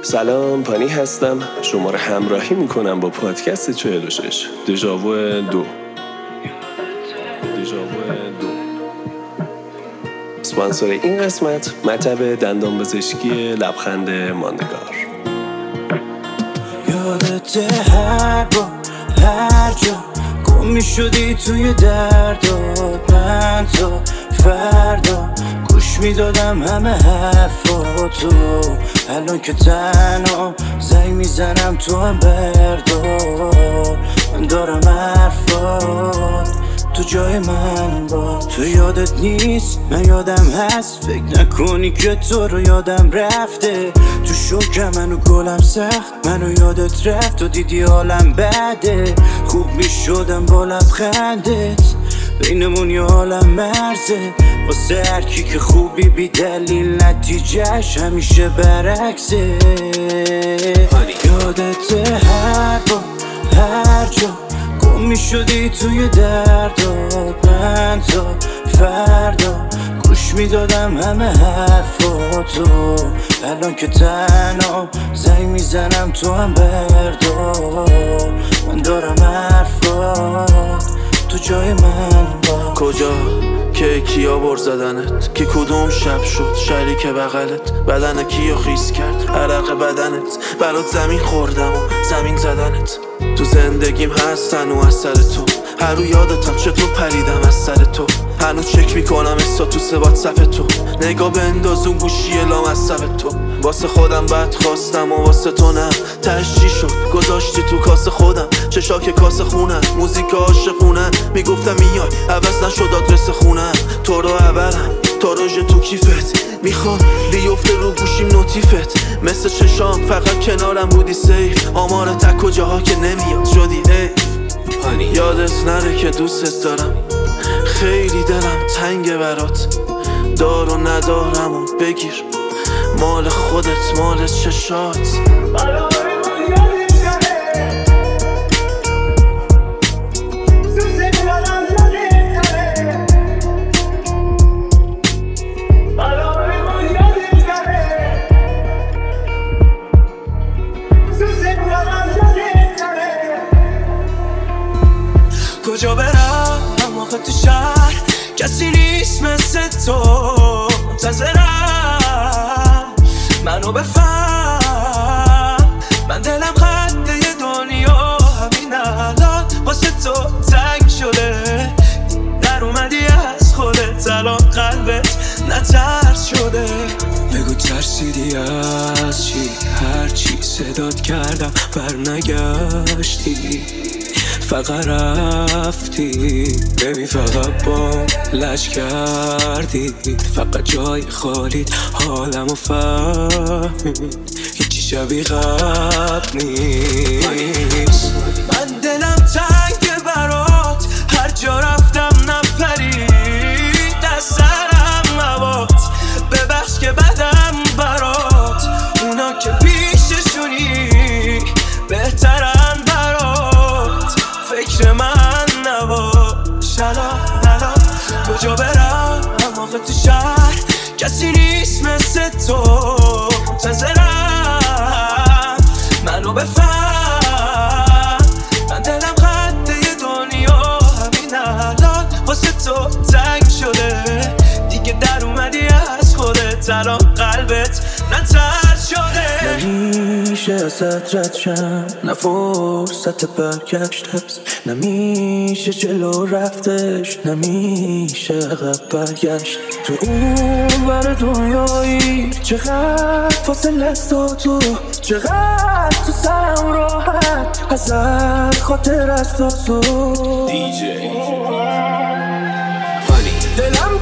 سلام، پانی هستم. شما رو همراهی میکنم با پادکست 46 دژاوو 2. اسپانسر این قسمت مطب دندان پزشکی لبخند ماندگار. یادت هر جا گم میشدی توی دردات، من تا فردا گوش میدادم همه حرفاتو. الان که تنها زنگ میزنم تو هم بردار، من دارم حرفات تو جای من با. تو یادت نیست من یادم هست، فکر نکنی که تو رو یادم رفته. تو شوکم منو گلم سخت، منو یادت رفت و دیدی حالم بده. خوب میشدم با لبخندت، بینمون یه عالم مرزه. واسه هر کی که خوبی بی دلیل نتیجهش همیشه برعکسه. یادت هر جا گم میشدی توی دردات، من تا فردا گوش میدادم همه حرفاتو. الان که تنها زنگ میزنم تو هم بردار، من دارم حرفات تو جای من با. کجا که کیا بر زدنت، که کدوم شب شد شریک بغلت، بدن کیو خیس کرد عرق بدنت، برات زمین خوردم و زمین زدنت. تو زندگیم هستن و از سر تو، هر رو یادتم چطور پریدم از سر تو. هنوز چک میکنم استاتوس واتساپ تو، نگاه بندازون گوشی لام از سب تو. واسه خودم بد خواستم و واسه تو نه، تشجی شد گذاشتی تو کاسه خودم. چشاک کاسه خونن، موزیک عاشقونن، میگفتم میای عوض نشد آدرس خونن. تو رو عبرم تا روژه تو کیفت، میخوام بیفته رو گوشیم نوتیفت. مثل چشام فقط کنارم بودی سیف، آمار تک و جاها که نمیاد شدی حیف. یادت نره که دوستت دارم، خیلی دلم تنگه برات. دار و ندارم و بگیر، مال خودت مال چشات. کجا برم آخه تو شهر کسی نیست مثل تو. منتظرم منو بفهم، من دلم خط یه دنیا همین الان واسه تو تنگ شده. در اومدی از خودت، الان قلبت نترس شده. بگو ترسیدی از چی؟ هرچی صدات کردم برنگشتی، فقط رفتی. ببین فقط با لج کردی، فقط جای خالیت حالمو فهمید. هیچی شبیه قبل نیست. من دلم تنگه برات، هر جا رفتم نپرید از سرم هوات. ببخش که بدم برات، اونا که پیششونی بهترن برات. فکر من نباش الان کجا برم آخه تو شهر کسی نیست مثل تو. منتظرم منو بفهم، من دلم خط یه دنیا همین الان واسه تو تنگ شده. دیگه در اومدی از خودت، الان قلبت نترس شده. نمیشه ازت رد شم، نه فرصت برگشت هست، نمیشه جلو رفتش، نمیشه عقب برگشت. تو اون ور دنیایی چقدر فاصله است و تو، چقدر تو سرم راحت ازت خاطر است و تو. دلم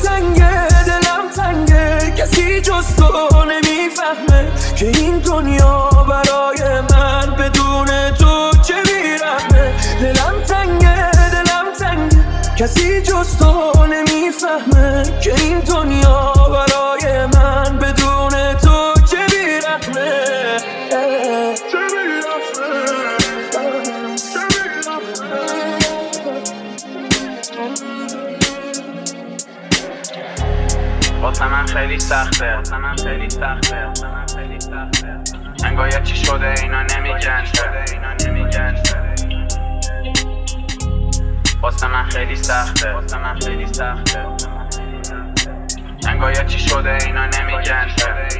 تنگه کسی جز تو نمیفهمه که این دنیا برای من بدون تو چه بیرحمه. دلم تنگه کسی جز تو نمیفهمه که این دنیا برای من بدون تو چه بیرحمه. واسه من خیلی سخته انگار چی شده اینا نمیگن واسه من خیلی سخته انگار چی شده اینا نمیگن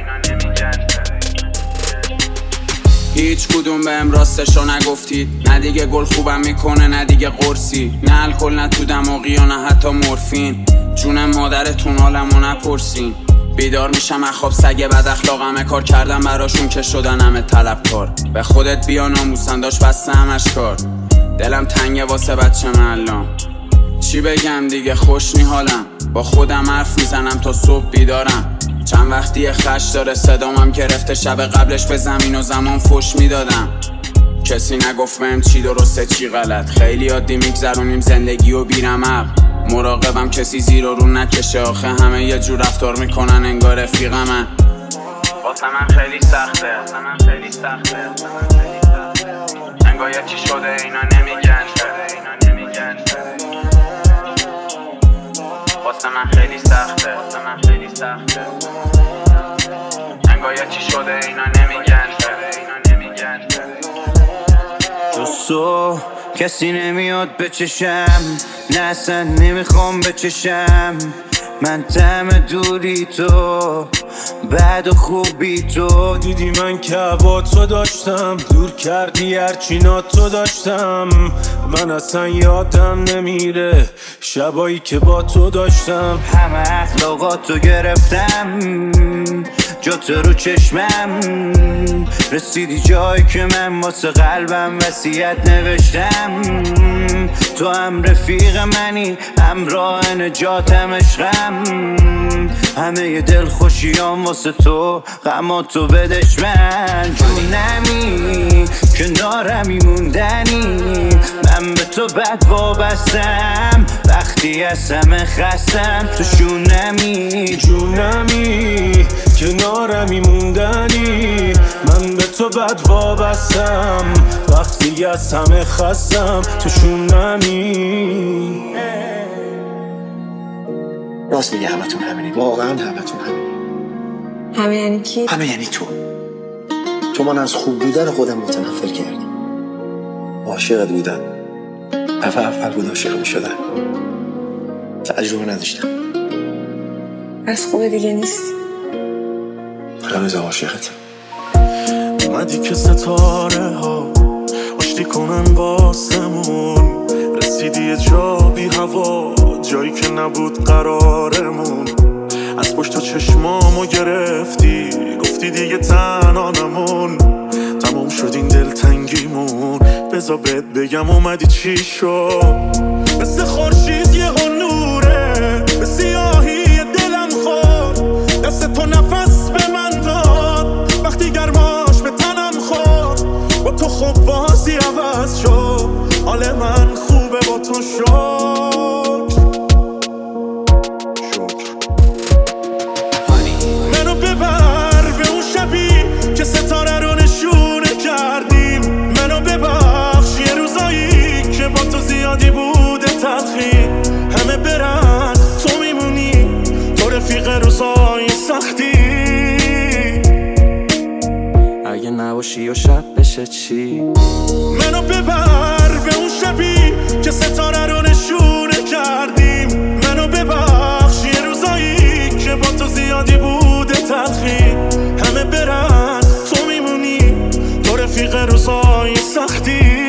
هیچ کدوم بهم راستشو نگفتید. نه دیگه گل خوبم میکنه نه دیگه قرصی، نه الکل نه تو دماغی و نه حتی مورفین. جون مادرتون حالمو نپرسین. بیدار میشم از خواب سگ بد اخلاقمه، کار کردم براشون که شدن همه طلبکار. به خودت بیا ناموسن داشت بسته همش کار. دلم تنگه واسه بچه الان، چی بگم دیگه خوش نی حالم. با خودم حرف میزنم تا صبح بیدارم. چند وقتی خش داره صدامم گرفته، شب قبلش به زمین و زمان فش میدادم. کسی نگفت بهم چی درسته چی غلط. خیلی عادی میگذرونیم زندگی و بیرمق. مراقبم کسی زیر و رو نکشه، آخه همه یه جور رفتار میکنن انگار رفیقمن. واسه من خیلی سخته انگار چی شده اینا نمیگن واسه من خیلی سخته انگار چی شده اینا نمیگن جز تو کسی نمیاد بچشم، نه اصلا نمیخوام بچشم. من طعم دوری تو، بعد و خوبی تو. دیدی من که با تو داشتم، دور کردی هرچی تو داشتم. من اصلا یادم نمیره شبایی که با تو داشتم. همه اخلاقاتو گرفتم، جات رو چشمم. رسیدی جایی که من واسه قلبم وصیت نوشتم. تو هم رفیق منی، همراه نجاتم عشقم. همه ی دل خوشیام واسه تو، غماتو بدش من. جونمی کنارمی موندنی، من به تو بد وابستم. وقتی از همه خستم تو شونمی. جونمی کنارمی موندنی، من به تو بد وابستم. وقتی از همه خستم تو شونمی. راست میگه همتون همینی، واقعا همتون همینی. همه یعنی کی؟ همه یعنی تو من از خوب بودن خودم متنفر کردم. عاشقت بودم، اول بود عاشق میشدم. تجربه نداشتم. از خوب دیگه نیست. هنوز عاشقتم. اومدی که ستاره ها آشتی کنن باسمون. رسیدی یه جا بی هوا، جایی که نبود قرارمون. از پشت چشمامو گرفتی، گفتی دیگه تنها نمون. تموم شد این دلتنگیمون، بذار بهت بگم اومدی چی شد. مثل خورشید یهو نوره، به سیاهی دلم خورد. دست تو نفس به من داد، وقتی گرماش به تنم خورد. با تو خوب بازی عوض شد، حال من خوبه با تو شد. منو ببر به اون شبی که ستاره رو نشونه کردیم. منو ببخش یه روزایی که با تو زیادی بوده تلخی. همه برن تو میمونی، تو رفیق روزای سختی. اگه نباشی و شب بشه چی؟ منو ببر به اون شبی که ستاره رو نشونه کردیم. منو ببخش یه روزایی که با تو زیادی بوده تلخی. همه برن تو میمونی، تو رفیق روزای سختی.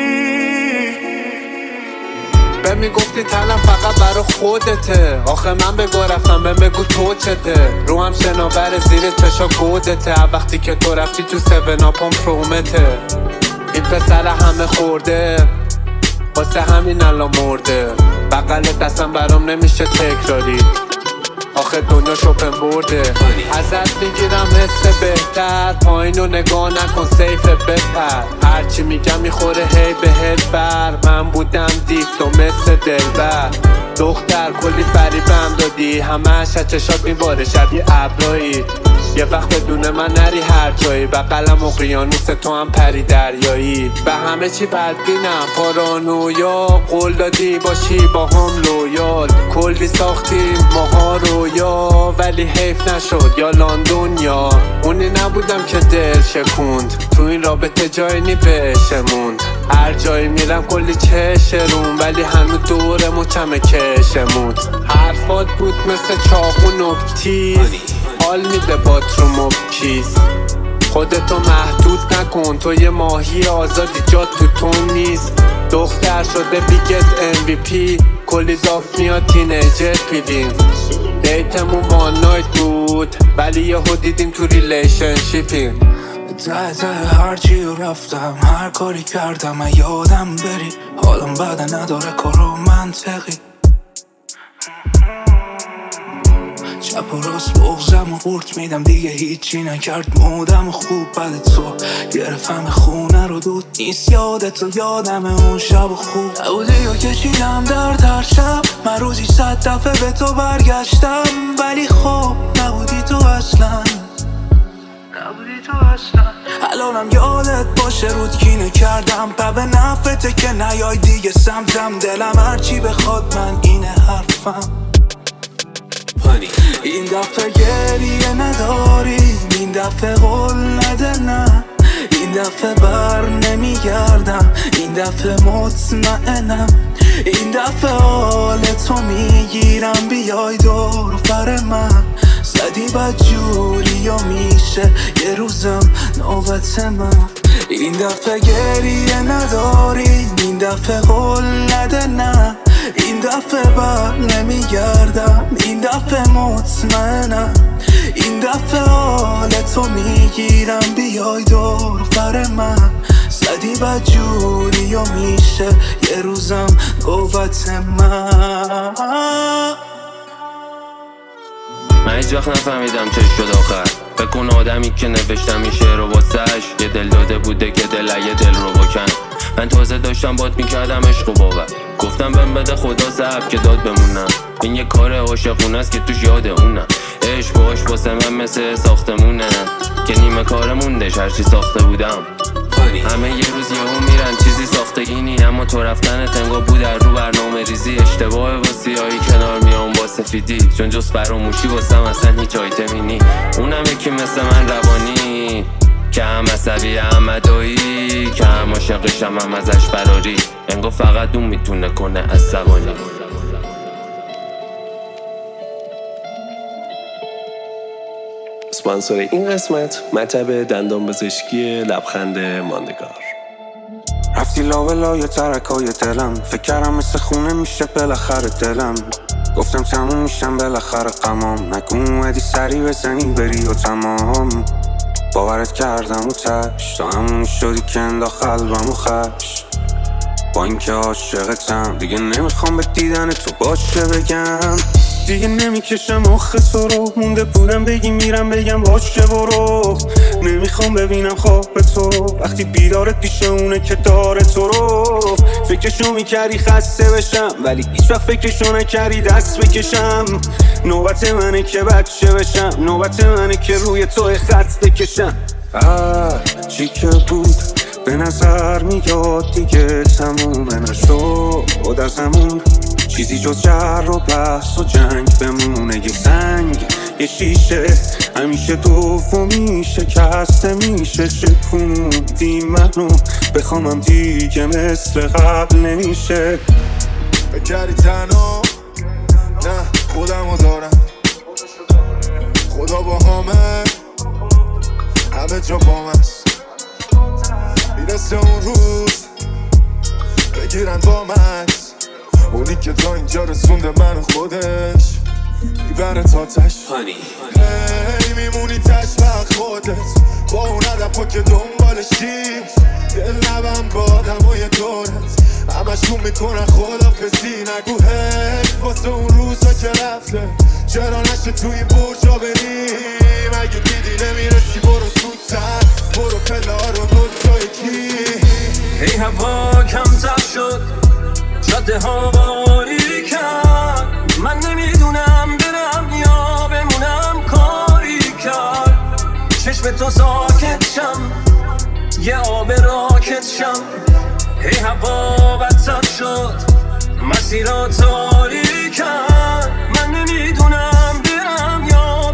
به میگفتی تنم فقط برا خودته، آخه من بگو رفتم به بگو تو چته. رو هم شناور زیر چشا گودته، وقتی که تو رفتی تو 7 پرومته. این پسر همه خورده، واسه همین الان مرده. بغل دستم برام نمیشه تکراری، آخه دنیا شپن برده. ازت میگیرم حس بهتر، پایینو نگاه نکن سیف بپر. هرچی میگم میخوره هی بهت بر. من بودم دیفت و مثل دلبر. دختر کلی فریبم دادی، همش از چشات میباره شبیه ابرایی. یه وقت بدون من نری هر جایی، بغلم اقیانوس تو هم پری دریایی. به همه چی بدبینم پارانویا، قول دادی باشی با هم لویال. کلی ساختیم ماها رویا، ولی ولی حیف نشد، یا لندن یا اونی نبودم که دل شکوند. تو این رابطه جایی نی بشه موند. هر جایی میرم کلی چشرون، ولی هنوز دورمو کمه کشمود. حرفات بود مثل چاقو نکتیز، حال میده باتروم و کیز. خودتو محدود نکن، تو یه ماهی آزادی، جا تو تون نیست. دختر شده بیگت MVP، کلی داف میاد تینیجر پیوین. دیتمون وان نایت بود، ولی یهو دیدیم تو ریلیشنشیپیم. ته هرچی رفتم، هر کاری کردم یادم بری. حالم بده نداره کارو منطقی. چپ و راست بغزم و قورت میدم، دیگه هیچی نکرد مودم. خوب بده تو گرفتم خونه رو، دود نیست یادتو، یادم اون شب خوب نبودی و کشیدم درد هر شب. من روزی 100 دفعه به تو برگشتم، ولی خب نبودی تو اصلا. الانم یادت باشه رود کینه کردم، به نفته که نیای دیگه سمتم. دلم هرچی بخواد من اینه حرفم. این دفعه گریه نداری، این دفعه قول نده نه. این دفعه بر نمیگردم، این دفعه مطمئنم. این دفعه حال تو میگیرم، بیای دور فر من. زدی بدجوری و میشه یه روزم نوبت من. این دفعه گریه نداری، این دفعه قول نده نه. این دفعه بر نمیگردم، این دفعه مطمئنم. این دفعه حال تو میگیرم، بیای دور فر من. زدی بدجوری و میشه یه روزم نوبت من. من هیچ وقت نفهمیدم چه شد آخر. بکن آدمی که نوشتم این شعر رو واسش، یه دل داده بوده که دل دل رو بکن. من تازه داشتم بات میکردم عشق و باور، گفتم بهم بده خدا صبر که داد بمونم. این یه کار عاشقونه است که توش یاد اونم. عشق باش واسه من مثل ساختمونه که نیمه کار موندش هرچی ساخته بودم. همه یه روز یهو میرن چیزی ساختگی نی، اما تو رفتن تنگا بود در رو برنامه ریزی. اشتباه با سیاهی کنار میام با سفیدی، چون جز فراموشی واسم اصلا هیچ آیتمی نی. اونم یکی مثل من روانی، که هم عصبی هم ادایی، که هم عاشقشم هم ازش فراری. انگار فقط اون میتونه کنه عصبانی. اسپانسر این قسمت مطب دندان پزشکی لبخند ماندگار. رفتی لابلای ترکای دلم، فکر کردم مثل خونه میشه بالاخره دلم. گفتم تموم میشم بالاخره غمام، نگو اومدی سری بزنی بری و تمام. باورت کردم و تش، تا همون شدی که انداخت قلبم و خش. با اینکه عاشقتم دیگه نمیخوام به دیدن تو باشه بگم. دیگه نمیکشم آخه تو رو، مونده بودم بگی میرم بگم باشه برو. نمیخوام ببینم خواب تو رو، وقتی بیدارت پیش اونه که داره تو رو. فکرشو میکردی خسته بشم، ولی هیچ وقت فکرشو نکردی دست بکشم. نوبت منه که بچه بشم، نوبت منه که روی تو خط بکشم. چی که بود به نظر میاد دیگه تمومه نشد از همون. چیزی جز جر و بحث و جنگ بمونه، یه سنگ یه شیشه همیشه دومی شکسته میشه. شکوندی منو بخوامم دیگه مثل قبل نمیشه. بکردی تنها نه خودمو دارم، خدا با همه همه جا با منست. میرسه اون روز بگیرن با منست، اونی که تا اینجا رسونده من خودش میبره تا تش. هی میمونی تش وقت خودت با اون هدفا که دنبالشی. دل نبم با آدمای دورت همشون میکنن خدافزی. نگو هی واسه اون روزا که رفته، چرا نشه توی برجا بریم. اگه دیدی نمیرسی برو زودتر، برو پله ها رو دوتا یکی. هی هوا کمتر شد، جاده ها باری کرد. من نمیدونم برم یا بمونم، کاری کرد. چشم تو ساکت شم، یه آب راکت شم. هی هوا بدتر شد، مسیرها تاری کرد. من نمیدونم برم یا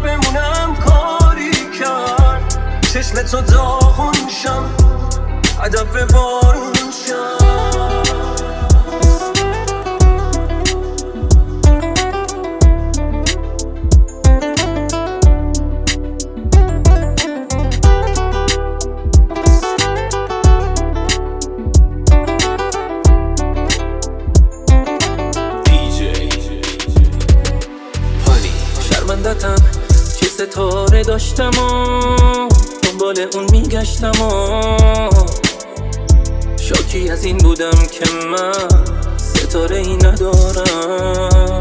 خندتم که ستاره داشتم و دنبال اون میگشتم و شاکی از این بودم که من ستاره ای ندارم.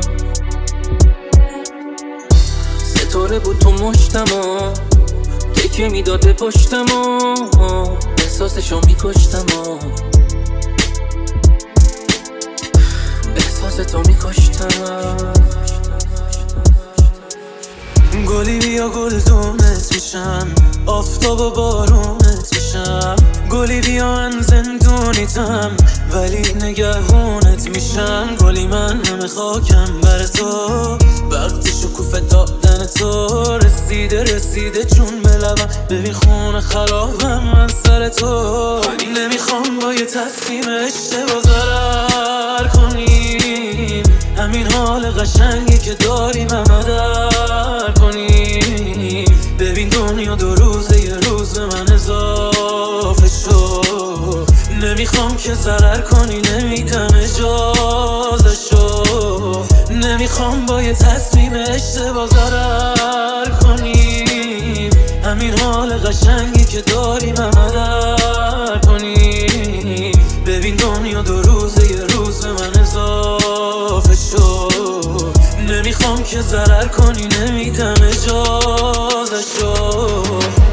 ستاره بود تو مشتم و تکیه میداد به پشتم و احساسشو میکشتم و احساستو میکشتم. گلی بیا گلدونت میشم، آفتاب و بارونت میشم. گلی بیا من زندونیتم ولی نگهونت میشم. گلی من همه خاکم بر تو، وقتی شکوفه دادن تو رسیده چون به لبم. ببین خونه خرابم من سر تو. نمیخوام با یه تصمیم اشتباه ضرر کنیم، همین حال قشنگی که داریم همه در کنیم. ببین دنیا 2 روزه، یه روز به من اضافه شد. نمیخوام که ضرر کنی، نمیدم اجازه شد. نمیخوام با یه تصمیم اشتباه ضرر کنیم، همین حال قشنگی که داریم همه در کنیم. ببین دنیا 2 روزه، یه روز به من اضافه شد. نمیخوام که ضرر کنی، نمیدم اجازه شد.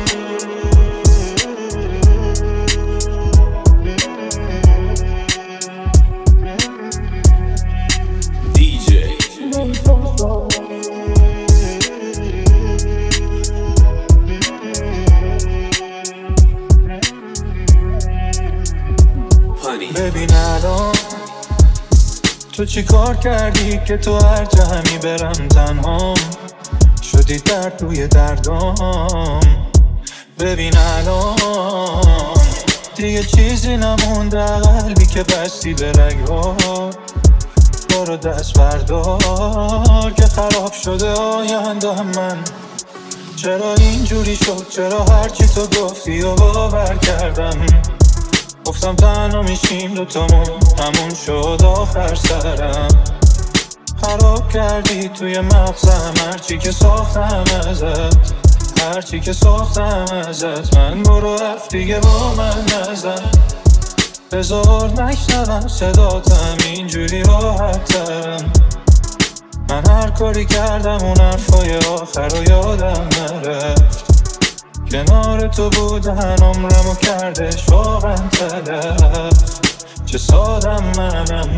ببین الان تو چی کار کردی که تو هر جا همی برم تنهام شدی درد توی دردام. ببین الان دیگه چیزی نمونده قلبی که بستی به رگ‌ها. برو دست بردار که خراب شده آینده هم من. چرا اینجوری شد؟ چرا هرچی تو گفتی و باور کردم؟ گفتم تنها میشیم دوتامون، همون شد آخر سرم. خراب کردی توی مغزم هرچی که ساختم ازت، هرچی که ساختم ازت. من برو حرف دیگه با من نزن، بذار نشنوم صداتم اینجوری راحت ترم. من هر کاری کردم اون حرفای آخر رو یادم نرفت. کنار تو بودن عمرمو کردش واقعا تلف. چه سادم منم.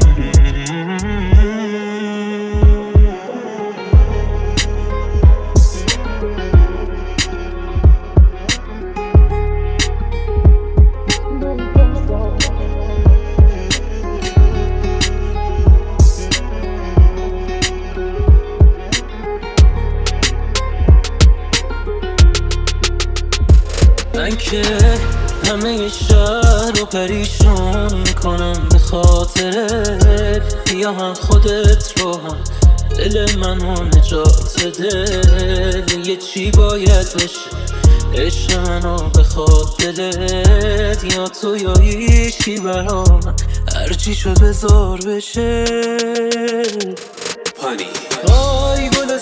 من که همه شهر رو پریشون میکنم به خاطرت. بیا هم خودت رو هم دل منو نجات بده. یه چی باید بشه عشق منو بخواد دلت، یا تو یا هیچی برا من. هرچی شد بذار بشه. پانی آی گل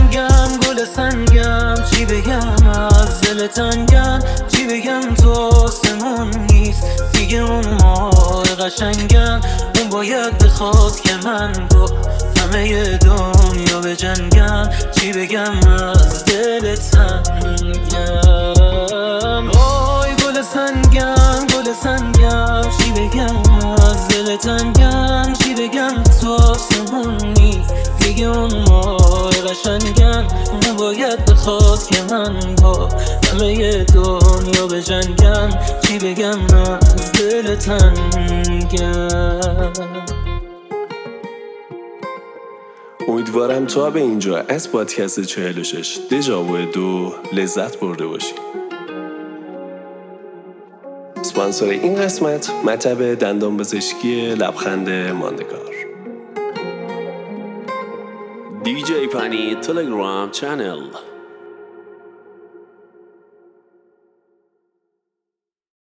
سنگم چی بگم از دل تنگم. چی بگم تو آسمون نیست دیگه اون ماه قشنگم. اون باید بخواد که من با همه دنیا بجنگم. چی بگم از دل تنگم. آی گل سنگم چی بگم از دل تنگم. چی بگم تو آسمون نیست دیگه اون ماه قشنگم. اون باید بخواد که من با همه دنیا بجنگم. چی بگم از دل تنگم. امیدوارم تا به اینجا از پادکست 46 دژاوو 2 لذت برده باشی. اسپانسر این قسمت مطب دندان پزشکی لبخند ماندگار. DJ Pani Telegram channel.